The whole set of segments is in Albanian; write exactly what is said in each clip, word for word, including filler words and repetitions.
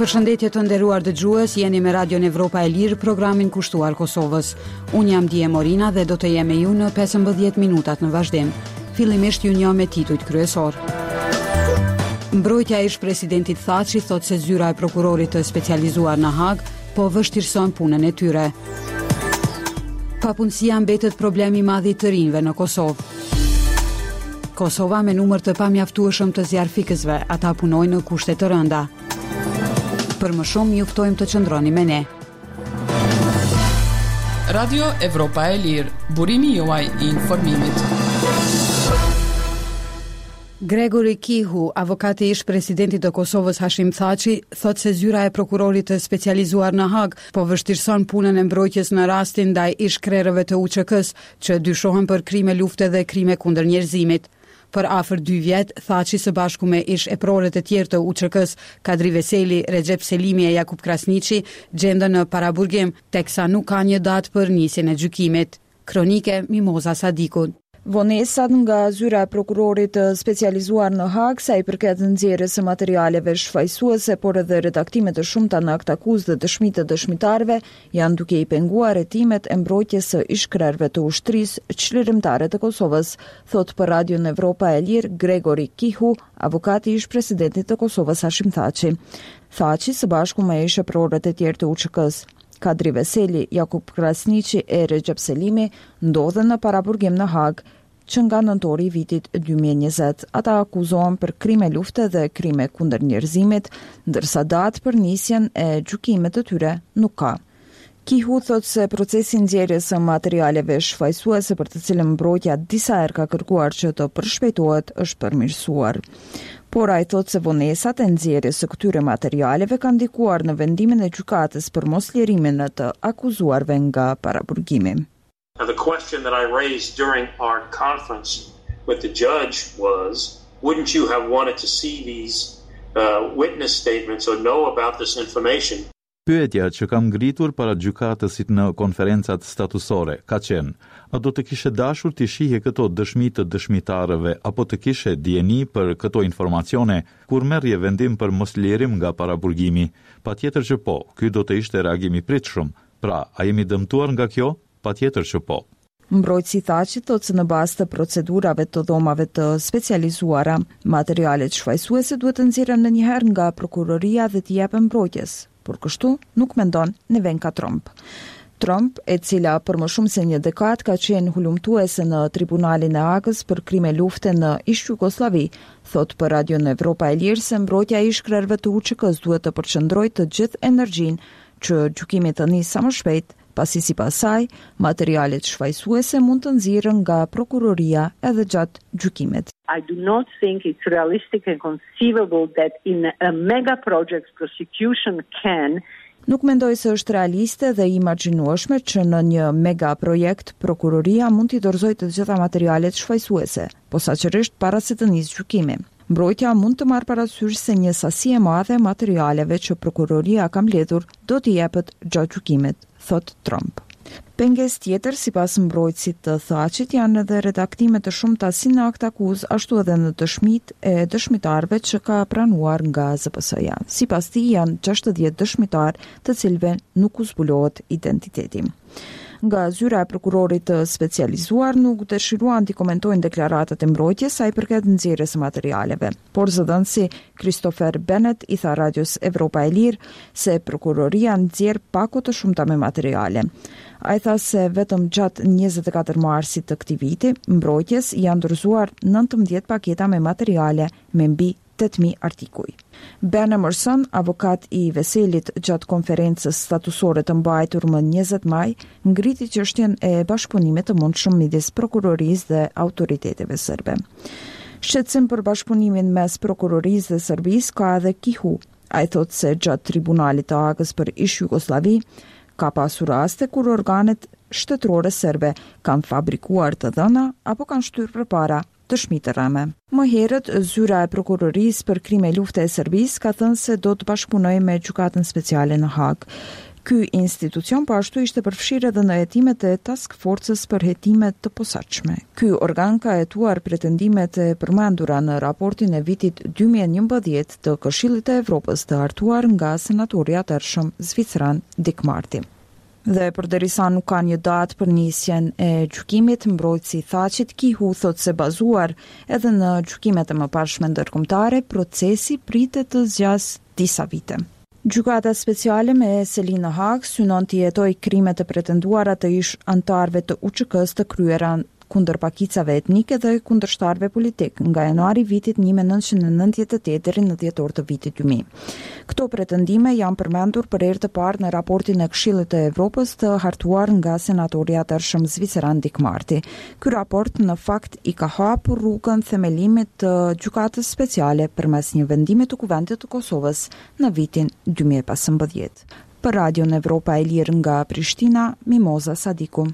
Përshëndetje të nderuar dëgjues, jeni me Radion Evropa e Lirë, programin kushtuar Kosovës. Unë jam Dije Morina dhe do të jem me ju në pesëmbëdhjetë minutat në vazhdim. Fillimisht ju njoh me titujt kryesor. Mbrojtja e ish-presidentit Thaçi thot se zyra e prokurorit të specializuar në Hag po vështirëson punën e tyre. Papunësia mbetet problemi i madh i të rinjve në Kosovë. Kosova me numër të pamjaftueshëm të zjarfikësve, ata punojnë në kushte të rënda. Për më shumë ju ftojmë të qëndroni me ne. Radio Evropa e Lirë, burimi juaj i informimit. Gregori Kihu, avokati ish presidentit të Kosovës Hashim Thaçi, thot se zyra e prokurorit të specializuar në Hag po vështirëson punën e mbrojtjes në rastin ndaj ish krerëve të U Q K-s, që dyshohen për krime lufte dhe krime kundër njerëzimit. Për afër dy vjet, Thaçi së bashku me ish eprorët e tjerë të U Q K-s, Kadri Veseli, Recep Selimi e Jakub Krasniqi, gjendën në paraburgim, teksa nuk ka një datë për nisjen e gjykimit. Kronike Mimoza Sadiku. Vonesat nga zyra e prokurorit të specializuar në Hag sa i përket nxjerrjes së materialeve shfaqësuese, por edhe redaktimet të shumta në akt akuzë dhe dëshmitë të dëshmitarëve janë duke i penguar hetimet e mbrojtjes së ish-krerëve të ushtrisë çlirimtare të Kosovës, thot për Radion Evropa e Lirë Gregori Kihu, avokati i ish-presidentit të Kosovës Hashim Thaçi. Thaçi së bashku me ish-eprorët e tjerë të U Q K-s, Kadri Veseli, Jakub Krasniqi e Recep Selimi ndodhen në paraburgim në Hag, që nga nëntori i vitit dy mijë e njëzet. Ata akuzohen për krime lufte dhe krime kundër njerëzimit, ndërsa datë për nisjen e gjykimit të tyre nuk ka. Kihu thot se procesi nxjerrjes së materialeve shfaqësuese për të cilën mbrojtja disa herë ka kërkuar që të përshpejtohet është përmirësuar. Por ai thot se vonesat e nxjerrjes së këtyre materialeve kanë ndikuar në vendimin e gjykatës për moslirimin e të akuzuarve nga paraburgimi. Now, the question that I raised during our conference with the judge was, wouldn't you have wanted to see these uh, witness statements or know about this information? Pyetja që kam ngritur para gjykatësit në konferencat statusore ka qenë: a do të kishe dashur të shihje këto dëshmi të dëshmitarëve apo të kishe dieni për këto informacione kur merrje vendim për moslirim nga paraburgimi? Patjetër që po, ky do të ishte reagim i pritshëm. Pra, a jemi dëmtuar nga kjo? Patjetër që po. Mbrojtësi Thaçi thotë se në bazë të procedurave të dhomave të specializuara, materialet shfaqësuese duhet të nxjerren ndonjëherë nga prokuroria dhe të jepen mbrojtjes, por kështu nuk mendon Nevenka Tromp. Tromp, e cila për më shumë se një dekadë ka qenë hulumtuese në tribunalin e Hagës për krime lufte në ish Jugosllavi, thot për Radion Evropa e Lirë se mbrojtja e ish-krerëve të U Q K-s duhet të përqendrojë të gjithë energjinë që gjykimi të nisë sa më shpejt, pasi sipas saj, materialet shfaqësuese mund të nxirren nga prokuroria edhe gjatë gjykimit. I do not think it's realistic and conceivable that in a mega project prosecution can Nuk mendoj se është realiste dhe imagjinueshme që në një mega projekt prokuroria mund t'i dorëzojë të gjitha materialet shfaqësuese, posaçërisht para se të nisë gjykimi. Mbrojtja mund të marrë parasysh se një sasi e madhe materialeve që prokuroria ka mbledhur do t'i jepet gjatë gjykimit, thot Trump. Pengesë tjetër, sipas mbrojtësit të Thaçit, janë edhe redaktime të shumta si në akt akuzë, ashtu edhe në dëshmitë e dëshmitarëve që ka pranuar nga Z P S-ja. Sipas tij janë gjashtëdhjetë dëshmitarë të cilëve nuk u zbulohet identiteti. Nga zyra e prokurorit të specializuar nuk dëshiruan të komentojnë deklaratat e mbrojtjes sa i përket nxjerrjes së materialeve, por zëdhënësi Christopher Bennett i tha Radios Evropa e Lirë se prokuroria nxjerr pako të shumta me materiale. Ai tha se vetëm gjatë njëzet e katër marsit të këtij viti, mbrojtjes janë dorëzuar nëntëmbëdhjetë paketa me materiale me mbi tetë mijë artikuj. Ben Emerson, avokat i Veselit gjatë konferencës statusore të mbajtur më njëzet maj, ngriti çështjen e bashkëpunimit të mundshëm midis prokurorisë dhe autoriteteve serbe. Shqetësim për bashkëpunimin mes prokurorisë dhe Serbisë ka edhe Kihu. Ai thotë se gjatë tribunalit të Hagës për ish Jugosllavi ka pasur raste kur organet shtetërore serbe kanë fabrikuar të dhëna apo kanë shtyrë përpara dëshmi të rreme. Më herët, zyra e prokurorisë për krime lufte e Serbisë ka thënë se do të bashkëpunojë me gjykatën speciale në Hag. Ky institucion po ashtu ishte përfshirë edhe në hetimet e Task Force-s për hetime të posaçme. Ky organ ka hetuar pretendimet e përmendura në raportin e vitit dy mijë e njëmbëdhjetë të Këshillit të Evropës të hartuar nga senatori i atëhershëm zviceran Dick Marty. Dhe përderisa nuk ka një datë për nisjen e gjykimit, mbrojtësi Thaqit Kihu thot se bazuar edhe në gjykimet e mëparshme ndërkombëtare, procesi pritet të zgjas disa vite. Gjykata speciale me Selina Hag synon të jetoj krimet e pretenduara të ish antarëve të U Ç K-s të kryera kundër pakicave etnike dhe kundërshtarëve politik nga janari vitit një mijë e nëntëqind e nëntëdhjetë e tetë deri në dhjetor të vitit dy mijë. Këto pretendime janë përmendur për herë të parë në raportin e Këshillit të Evropës të hartuar nga senatori i atëhershëm zviceran Dick Marty. Ky raport në fakt i ka hapur rrugën themelimit të gjykatës speciale përmes një vendimi të Kuvendit të Kosovës në vitin dy mijë e pesëmbëdhjetë. Për Radion Evropa e Lirë nga Prishtina, Mimoza Sadiku.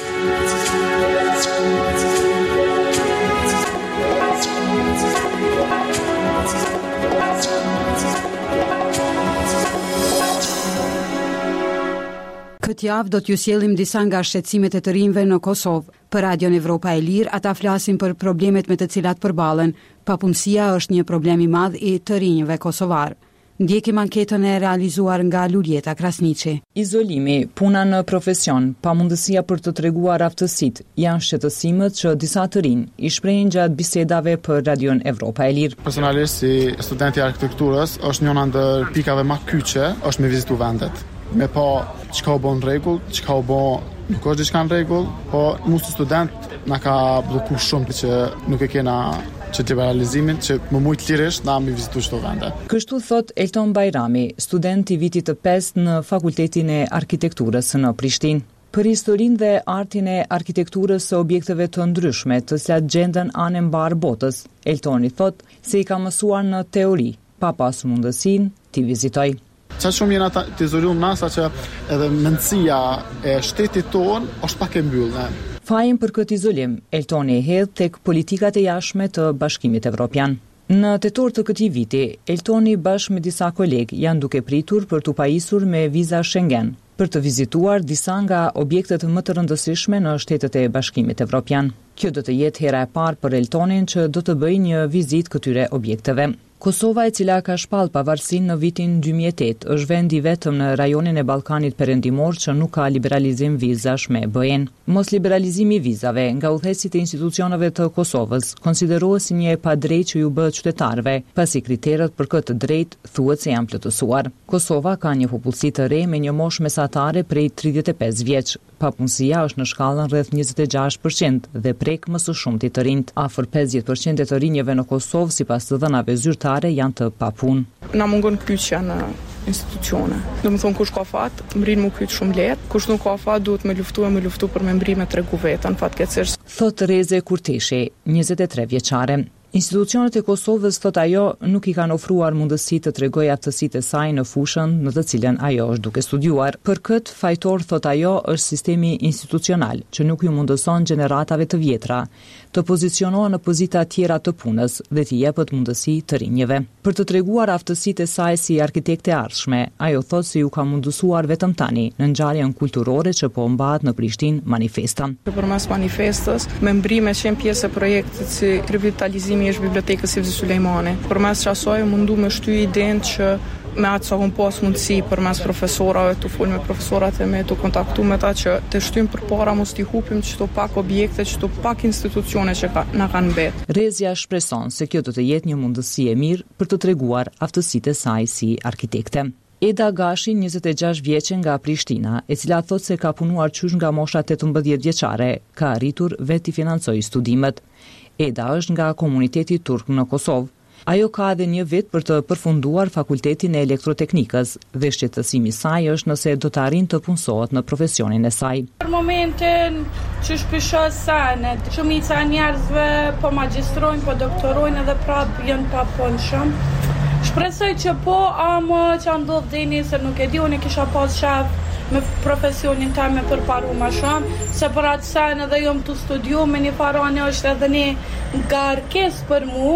Këtë javë do t'ju sjellim disa nga shqetësimet e të rinjve në Kosovë. Për Radion Evropa e Lirë, ata flasin për problemet me të cilat përballen. Papunësia është një problem i madh i të rinjve kosovar. Ndjekim anketën e realizuar nga Luljeta Krasniqi. Izolimi, puna në profesion, pamundësia për të treguar aftësitë janë shqetësimet që disa të rinj i shprehin gjatë bisedave për Radion Evropa e Lirë. Personalisht si studenti i arkitekturës, është njëra ndër pikave më kyçe është me vizitu vendet. Me pa çka u bën rregull, çka u bën nuk është diçka në rregull, po mu si student na ka bllokuar shumë që nuk e kena që liberalizimin që më mujt lirisht na mi vizitu çdo vende. Kështu thot Elton Bajrami, student i vitit të pestë në Fakultetin e Arkitekturës në Prishtinë. Për historinë dhe artin e arkitekturës së objekteve të ndryshme, të cilat gjenden anë mbar botës, Eltoni thot se i ka mësuar në teori, pa pasur mundësinë t'i vizitoj. Qa shumë jena të izoluar na, sa që edhe mendësia e shtetit tonë është pak e mbyllë. Fajin për këtë izolim, Eltoni e hedh tek politikat e jashtme të Bashkimit Evropian. Në tetor të këtij viti, Eltoni bashkë me disa kolegë janë duke pritur për t'u pajisur me viza Schengen, për të vizituar disa nga objektet më të rëndësishme në shtetet e Bashkimit Evropian. Kjo do të jetë hera e parë për Eltonin që do të bëjë një vizitë këtyre objekteve. Kosova, e cila ka shpall pavarësinë në vitin dy mijë e tetë, është vendi vetëm në rajonin e Ballkanit Perëndimor që nuk ka liberalizim vizash me B E-n. Mos liberalizimi i vizave nga udhëheqësit e institucioneve të Kosovës konsiderohet si një e padrejtë që ju bëhet qytetarëve, pasi kriteret për këtë drejtë thuhet se janë plotësuar. Kosova ka një popullsi të re me një moshë mesatare prej tridhjetë e pesë vjeç. Papunësia është në shkallën rreth njëzet e gjashtë përqind dhe prek më së shumti të rinjt. Afër pesëdhjetë përqind e të rinjeve në Kosovë, sipas të dhënave zyrtare, janë të papunë. Na mungon kyçja në institucione. Do të thonë kush ka fat, mbrin mu kyç shumë lehtë, kush nuk ka fat duhet me luftu e me luftu për me mbri me tregu vetën, fatkeqësisht. Thot Reze Kurteshi, njëzet e tre vjeçare. Institucionet e Kosovës, thot ajo, nuk i kanë ofruar mundësi të tregojë aftësitë e saj në fushën në të cilën ajo është duke studiuar. Për këtë fajtor, thot ajo, është sistemi institucional, që nuk ju mundëson gjeneratave të vjetra të pozicionohen në pozita tjera të punës dhe t'i jepet mundësi të rinjeve. Për të treguar aftësitë e saj si arkitekte ardhshme, ajo thot se ju ka mundësuar vetëm tani në ngjarjen kulturore që po mbahet në Prishtinë manifesta. Përmes manifestës, me mbrime që janë pjesë e projektit si revitalizimi është bibliotekës Sevzi Sulejmani. Përmes asaj mundu me shty idenë që me atë sa kom pas mundësi përmes profesorave, të fol me profesorat e me, të kontaktu me ta që të shtyjmë përpara mos t'i hupim çdo pak objekte, çdo pak institucione që ka, na kanë mbet. Rezja shpreson se kjo do të jetë një mundësi e mirë për të treguar aftësitë e saj si arkitekte. Eda Gashi, njëzet e gjashtë vjeçe nga Prishtina, e cila thot se ka punuar qysh nga mosha tetëmbëdhjetë vjeçare, ka arritur vetë i financojë studimet. Eda është nga komuniteti turk në Kosovë. Ajo ka edhe një vit për të përfunduar fakultetin e elektroteknikës dhe shqetësimi i saj është nëse do të arrijë të punësohet në profesionin e saj. Për momentin që shpeshoj sanet, shumica e njerëzve po magjistrojnë, po doktorojnë edhe prapë janë pa punëshëm. Shpresoj që po, ama që ndodh dini se nuk e di, unë kisha pas shef me profesionin tim me përparu më shumë, se për atë sen edhe jom të studiu me një farane është edhe një ngarkesë për mu,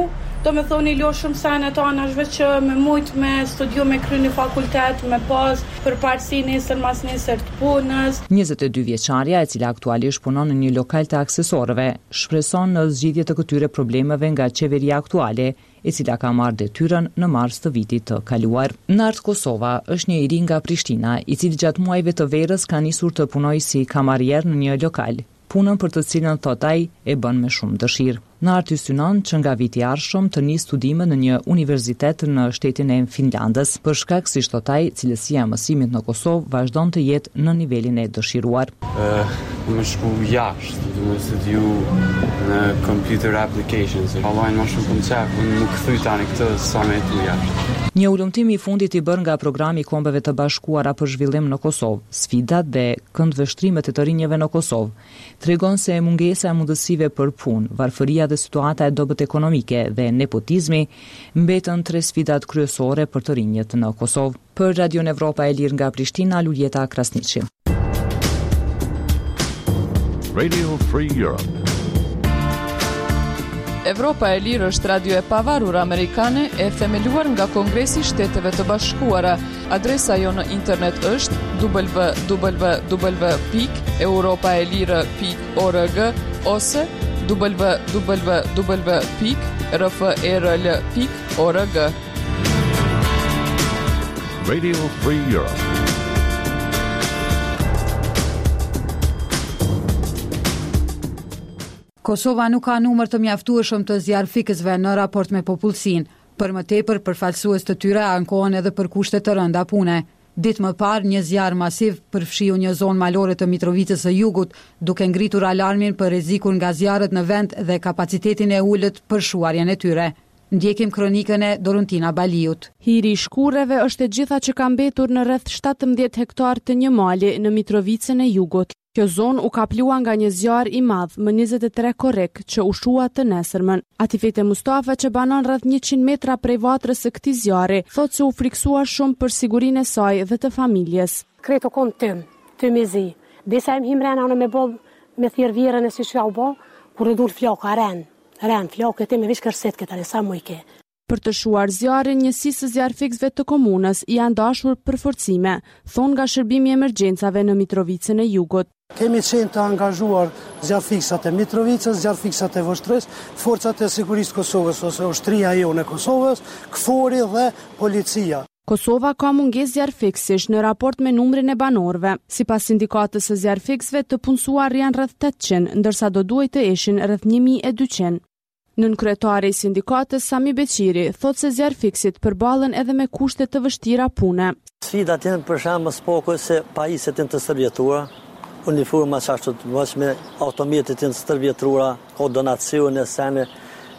do me thoni lo shumë sene të anashve që me mujt me studiu me kry një fakultet, me pas për parësi nesër mas nesër të punës. njëzet e dy vjeçarja, e cila aktualisht punon në një lokal të aksesorëve, shpreson në zgjidhje të këtyre problemeve nga qeveria aktuale, e cila ka marrë detyrën në mars të vitit të kaluar. Nart Kosova është një i ri nga Prishtina, i cili gjatë muajve të verës ka nisur të punojë si kamarier në një lokal, punën për të cilën thot ai e bën me shumë dëshirë. Nart i synon që nga viti i ardhshëm të nisë studime në një universitet në shtetin e Finlandës, për shkak si thot ai, cilësia e mësimit në Kosovë vazhdon të jetë në nivelin e dëshiruar. Uh, më shku jashtë, du me studiu në computer applications. Vallajnë më shumë koncept, unë nuk kthy tani këtë sa me tu jashtë. Një ulëmtim i fundit i bërë nga programi i Kombeve të Bashkuara për zhvillim në Kosovë, sfidat dhe këndvështrimet e të rinjeve në Kosovë, tregon se mungesa e mundësive për punë, varfëria dhe situata e dobët ekonomike dhe nepotizmi mbetën tre sfidat kryesore për të rinjët në Kosovë. Për Radion Evropa e Lirë nga Prishtina, Luljeta Krasniqi. Radio Free Europe. Evropa e Lirë është radio e pavarur amerikane e themeluar nga Kongresi i Shteteve të Bashkuara. Adresa jo në internet është w w w pikë europaelire pikë org ose w w w pikë r f e r l pikë org. Radio Free Europe. Kosova nuk ka numër të mjaftueshëm të zjarfikësve në raport me popullsinë. Për më tepër, përfaqësues të tyre ankohen edhe për kushte të rënda pune. Ditë më parë, një zjarr masiv përfshiu një zonë malore të Mitrovicës së Jugut, duke ngritur alarmin për rrezikun nga zjarret në vend dhe kapacitetin e ulët për shuarjen e tyre. Ndjekim kronikën e Doruntina Baliut. Hiri i shkurreve është e gjitha që ka mbetur në rreth shtatëmbëdhjetë hektar të një mali në Mitrovicën e Jugut. Kjo zonë u kaplua nga një zjarr i madh më njëzet e tre korrek që u shua të nesërmën. Atifete Mustafa, që banon rreth njëqind metra prej vatrës së këtij zjarri, thotë se u friksua shumë për sigurinë e saj dhe të familjes. Kreto kon tim, të mezi. Desa im himrena në me bob me thirë vjerën e si që u bo, kur e dur flaka ren, ren flaka e ti me vish kërset këta në sa mujke. Për të shuar zjarrin, njësisë së zjarrfiksëve të komunës janë dashur për forcime, thonë nga shërbimi i emergjencave në Mitrovicën e Jugut. Kemi qenë të angazhuar zjarrfiksat e Mitrovicës, zjarrfiksat e Voshtrës, forcat e sigurisë Kosovës ose ushtria jonë e Kosovës, KFOR-i dhe policia. Kosova ka mungesë zjarrfiksësh në raport me numrin e banorëve. Sipas sindikatës së zjarrfiksëve, të punësuar janë rreth tetëqind, ndërsa do duhet të ishin rreth një mijë e dyqind. Nën kryetari i sindikatës Sami Beqiri thotë se zjarrfiksit përballen edhe me kushte të vështira pune. Sfidat janë për shembull spoko se pajisjet janë të stërvjetura, uniforma çashtu të mëshme, automjetet janë të stërvjetura, ka donacione sene,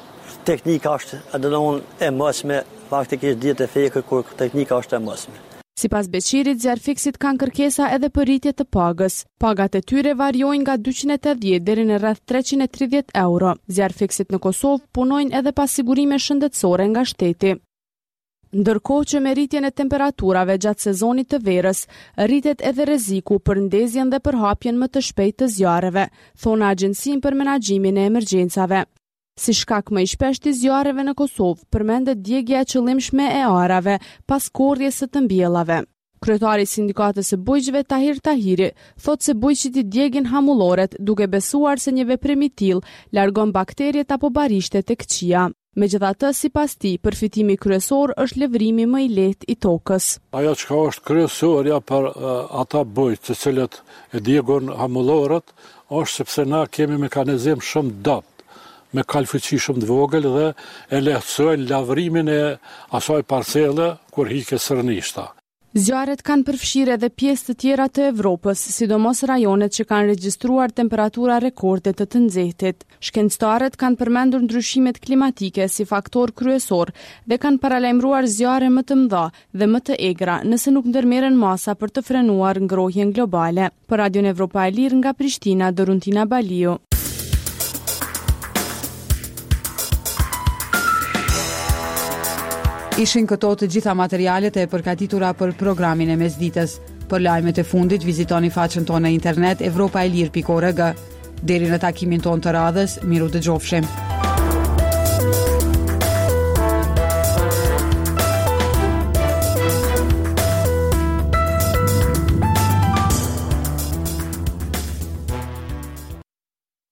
teknika është edhe e mëshme, faktikisht dihet e fekë kur teknika është e mëshme. Sipas Beqirit, zjarrfiksit kanë kërkesa edhe për rritje të pagës. Pagat e tyre variojnë nga dyqind e tetëdhjetë deri në rreth treqind e tridhjetë euro. Zjarrfiksit në Kosovë punojnë edhe pas sigurime shëndetësore nga shteti. Ndërkohë që me rritjen e temperaturave gjatë sezonit të verës, rritet edhe rreziku për ndezjen dhe përhapjen më të shpejtë të zjarreve, thonë Agjencinë për Menaxhimin e Emergjencave. Si shkak më i shpeshtë i zjarreve në Kosovë, përmendet djegja e qëllimshme e arave pas korrjes së të mbjellave. Kryetari i sindikatës së bujqëve Tahir Tahiri thotë se bujqit i djegin hamulloret, duke besuar se një veprim i tillë largon bakterjet apo barishtet e këqija. Megjithatë, sipas tij, përfitimi kryesor është lëvrimi më i lehtë i tokës. Ajo që është kryesorja për uh, ata bujq të cilët e djegon hamulloret, është sepse na kemi mekanizëm shumë dopt, me kalfuqi shumë të vogël dhe e lehtësojnë lavrimin e asaj parcele kur hike sërnishta. Zjarret kanë përfshirë edhe pjesë të tjera të Evropës, sidomos rajonet që kanë regjistruar temperatura rekorde të të nxehtit. Shkencëtarët kanë përmendur ndryshimet klimatike si faktor kryesor dhe kanë paralajmëruar zjarre më të mëdha dhe më të egra nëse nuk ndërmerren masa për të frenuar ngrohjen globale. Për Radion Evropa e Lirë nga Prishtina, Doruntina Baliu. Ishin këto të gjitha materialet e përgatitura për programin e mesditës. Për lajmet e fundit, vizitoni faqen tonë në internet evropaelir pikë org. Deri në takimin tonë të radhës, miru dëgjofshim.